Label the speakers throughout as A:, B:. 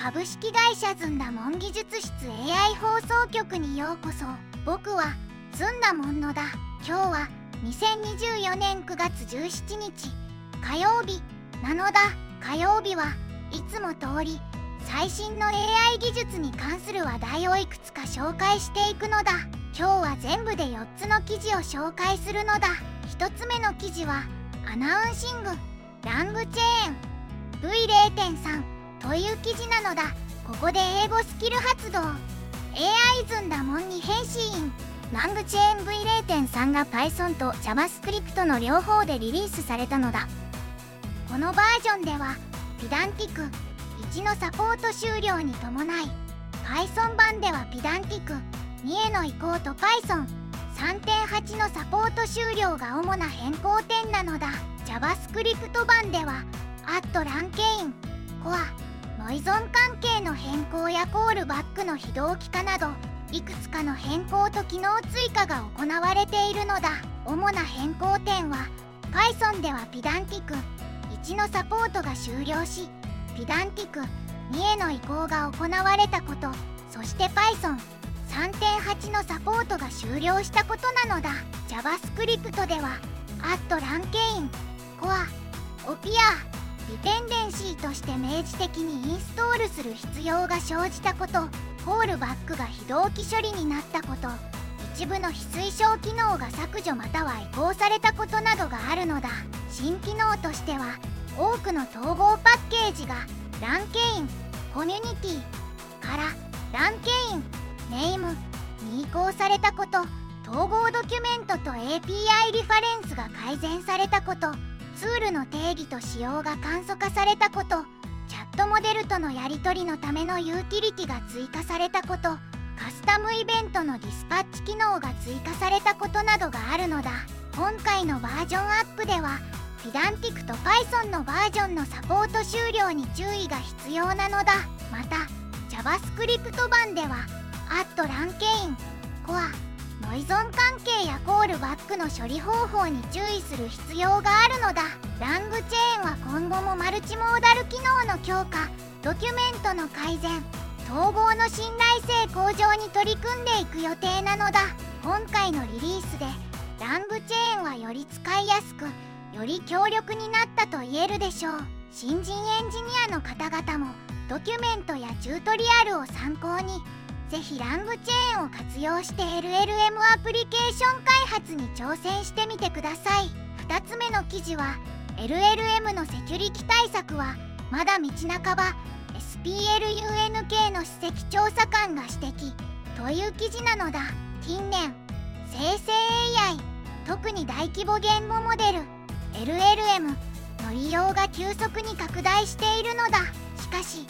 A: 株式会社ずんだもん技術室 AI 放送局にようこそ。僕はずんだもんのだ。今日は2024年9月17日火曜日なのだ。火曜日はいつも通り最新の AI 技術に関する話題をいくつか紹介していくのだ。今日は全部で4つの記事を紹介するのだ。1つ目の記事はアナウンシングラングチェーン V0.3 という記事なのだ。ここで英語スキル発動 AI ずんだもんに変身。ラングチェーン V0.3 が Python と JavaScript の両方でリリースされたのだ。このバージョンでは Pydantic 1のサポート終了に伴い Python 版では Pydantic 2への移行と Python 3.8 のサポート終了が主な変更点なのだ。 JavaScript 版では @LangChain Core ノイゾン関係の変更やコールバックの非同期化などいくつかの変更と機能追加が行われているのだ。主な変更点は Python では Pydantic 1のサポートが終了し Pydantic 2への移行が行われたこと、そして Python 3.8 のサポートが終了したことなのだ。 JavaScript では@LangChain Core Opiaディペンデンシーとして明示的にインストールする必要が生じたこと、コールバックが非同期処理になったこと、一部の非推奨機能が削除または移行されたことなどがあるのだ。新機能としては多くの統合パッケージが LangChain Community から LangChain Name に移行されたこと、統合ドキュメントと API リファレンスが改善されたこと、ツールの定義と仕様が簡素化されたこと、チャットモデルとのやり取りのためのユーティリティが追加されたこと、カスタムイベントのディスパッチ機能が追加されたことなどがあるのだ。今回のバージョンアップではPydanticと Python のバージョンのサポート終了に注意が必要なのだ。また JavaScript 版では@LangChain Coreノイゾン関係やコールバックの処理方法に注意する必要があるのだ。ラングチェーンは今後もマルチモーダル機能の強化、ドキュメントの改善、統合の信頼性向上に取り組んでいく予定なのだ。今回のリリースでラングチェーンはより使いやすくより強力になったと言えるでしょう。新人エンジニアの方々もドキュメントやチュートリアルを参考にぜひラングチェーンを活用して LLM アプリケーション開発に挑戦してみてください。2つ目の記事は LLM のセキュリティ対策はまだ道半ば SPLUNK の首席調査官が指摘という記事なのだ。近年生成 AI 特に大規模言語モデル LLM の利用が急速に拡大しているのだ。しかし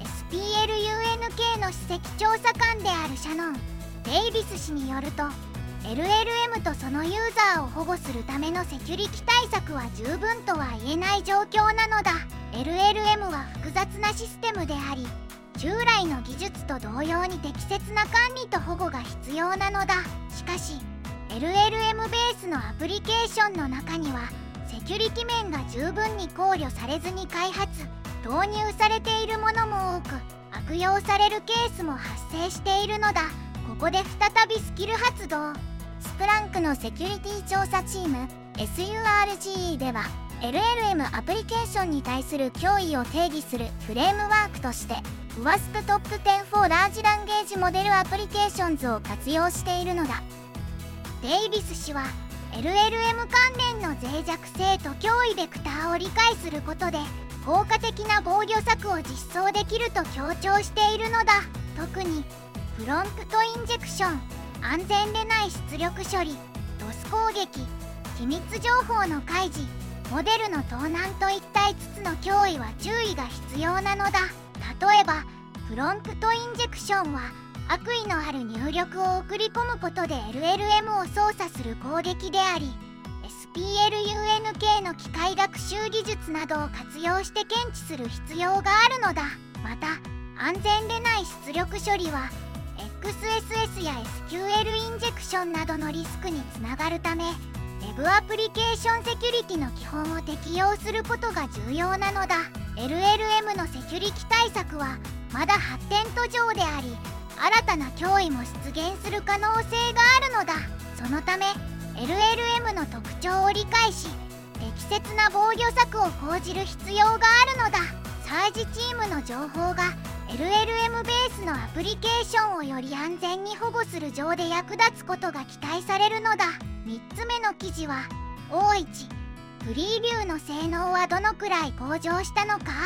A: SPLUNK の首席調査官であるシャノン・デイビス氏によると LLM とそのユーザーを保護するためのセキュリティ対策は十分とは言えない状況なのだ。 LLM は複雑なシステムであり従来の技術と同様に適切な管理と保護が必要なのだ。しかし LLM ベースのアプリケーションの中にはセキュリティ面が十分に考慮されずに開発導入されているものも多く悪用されるケースも発生しているのだ。ここで再びスキル発動。スプランクのセキュリティ調査チーム SURGE では LLM アプリケーションに対する脅威を定義するフレームワークとして WASP トップ10 for Large Language Model Applications を活用しているのだ。デイビス氏は LLM 関連の脆弱性と脅威ベクターを理解することで効果的な防御策を実装できると強調しているのだ。特にプロンプトインジェクション、安全でない出力処理、ドス攻撃、機密情報の開示、モデルの盗難といった5つの脅威は注意が必要なのだ。例えばプロンプトインジェクションは悪意のある入力を送り込むことで LLM を操作する攻撃であり SPLUNK の機械学習技術などを活用して検知する必要があるのだ。また安全でない出力処理は XSS や SQL インジェクションなどのリスクにつながるため Web アプリケーションセキュリティの基本を適用することが重要なのだ。LLM のセキュリティ対策はまだ発展途上であり、新たな脅威も出現する可能性があるのだ。そのため LLM の特徴を理解し、適切な防御策を講じる必要があるのだ。サージチームの情報が LLM ベースのアプリケーションをより安全に保護する上で役立つことが期待されるのだ。3つ目の記事は O1 フリービューの性能はどのくらい向上したのか、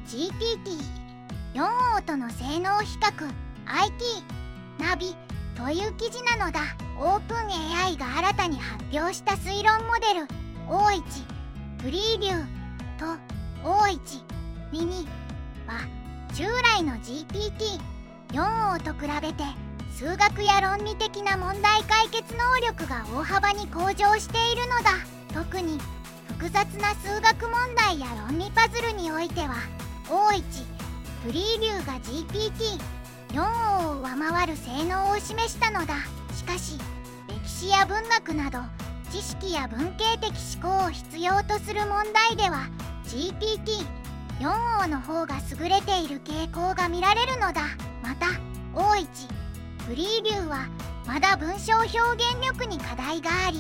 A: GPT-4O との性能比較 IT ナビという記事なのだ。オープン AI が新たに発表した推論モデル O1 フリービューと O1 ミニは従来の GPT-4O と比べて数学や論理的な問題解決能力が大幅に向上しているのだ。特に複雑な数学問題や論理パズルにおいては O1 フリービューが GPT-4O を上回る性能を示したのだ。しかし歴史や文学など知識や文系的思考を必要とする問題では GPT-4O の方が優れている傾向が見られるのだ。また O1 フリービューはまだ文章表現力に課題があり、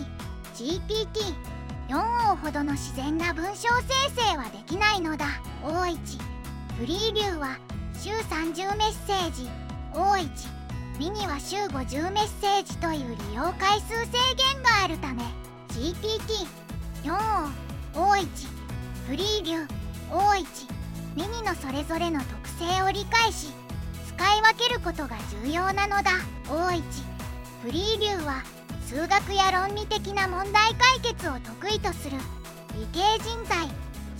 A: GPT-4O ほどの自然な文章生成はできないのだ。 O1 フリービューは週30メッセージ、 O1 ミニは週50メッセージという利用回数制限があるため GPT-4O、O1 フリービュー、O1 ミニのそれぞれの特性を理解し使い分けることが重要なのだ。 O1 フリービューは数学や論理的な問題解決を得意とする理系人材、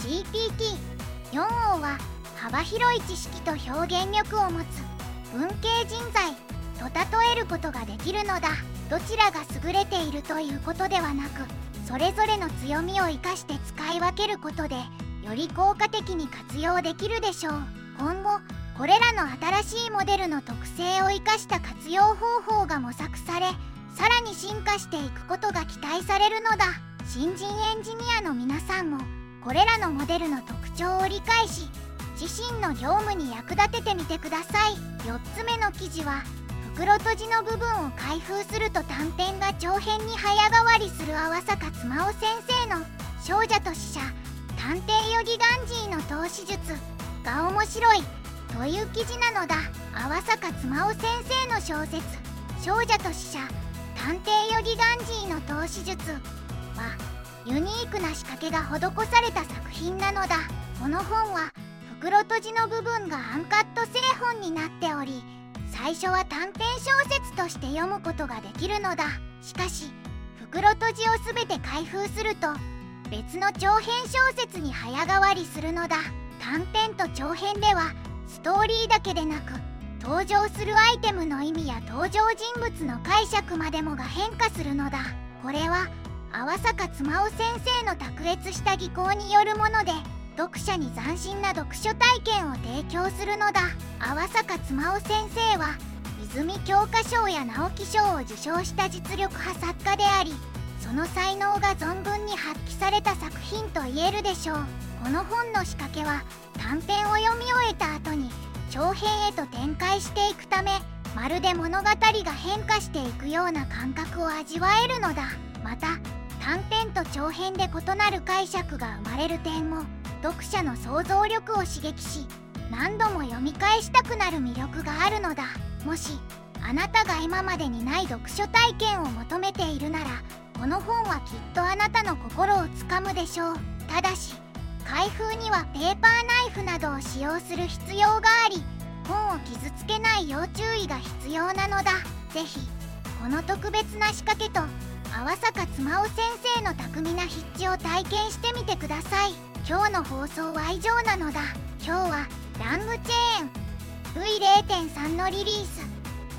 A: GPT-4O は幅広い知識と表現力を持つ文系人材と例えることができるのだ。どちらが優れているということではなく、それぞれの強みを生かして使い分けることでより効果的に活用できるでしょう。今後これらの新しいモデルの特性を生かした活用方法が模索され、さらに進化していくことが期待されるのだ。新人エンジニアの皆さんもこれらのモデルの特徴を理解し、自身の業務に役立ててみてください。4つ目の記事は袋閉じの部分を開封すると短編が長編に早変わりする泡坂妻夫先生の少女と死者探偵ヨギガンジーの投資術が面白いという記事なのだ。泡坂妻夫先生の小説少女と死者探偵ヨギガンジーの投資術はユニークな仕掛けが施された作品なのだ。この本は袋閉じの部分がアンカット製本になっており、最初は短編小説として読むことができるのだ。しかし袋閉じを全て開封すると別の長編小説に早変わりするのだ。短編と長編ではストーリーだけでなく登場するアイテムの意味や登場人物の解釈までもが変化するのだ。これは泡坂妻夫先生の卓越した技巧によるもので、読者に斬新な読書体験を提供するのだ。泡坂妻夫先生は泉教科書や直木賞を受賞した実力派作家であり、その才能が存分に発揮された作品と言えるでしょう。この本の仕掛けは短編を読み終えた後に長編へと展開していくため、まるで物語が変化していくような感覚を味わえるのだ。また短編と長編で異なる解釈が生まれる点も読者の想像力を刺激し、何度も読み返したくなる魅力があるのだ。もしあなたが今までにない読書体験を求めているなら、この本はきっとあなたの心をつかむでしょう。ただし開封にはペーパーナイフなどを使用する必要があり、本を傷つけない要注意が必要なのだ。ぜひこの特別な仕掛けと泡坂妻夫先生の巧みな筆致を体験してみてください。今日の放送は以上なのだ。今日はラングチェーン V0.3 のリリース、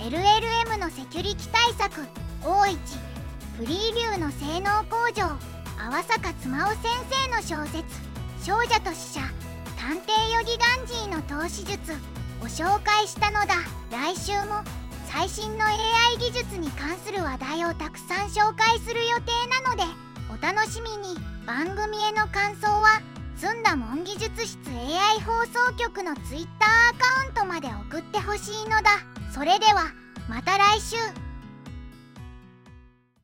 A: LLM のセキュリティ対策、 O1 フリービューの性能向上、泡坂妻夫先生の小説少女と死者探偵ヨギガンジーの投資術を紹介したのだ。来週も最新の AI 技術に関する話題をたくさん紹介する予定なのでお楽しみに。番組への感想はずんだもん技術室 AI 放送局の Twitter アカウントまで送ってほしいのだ。それではまた来週。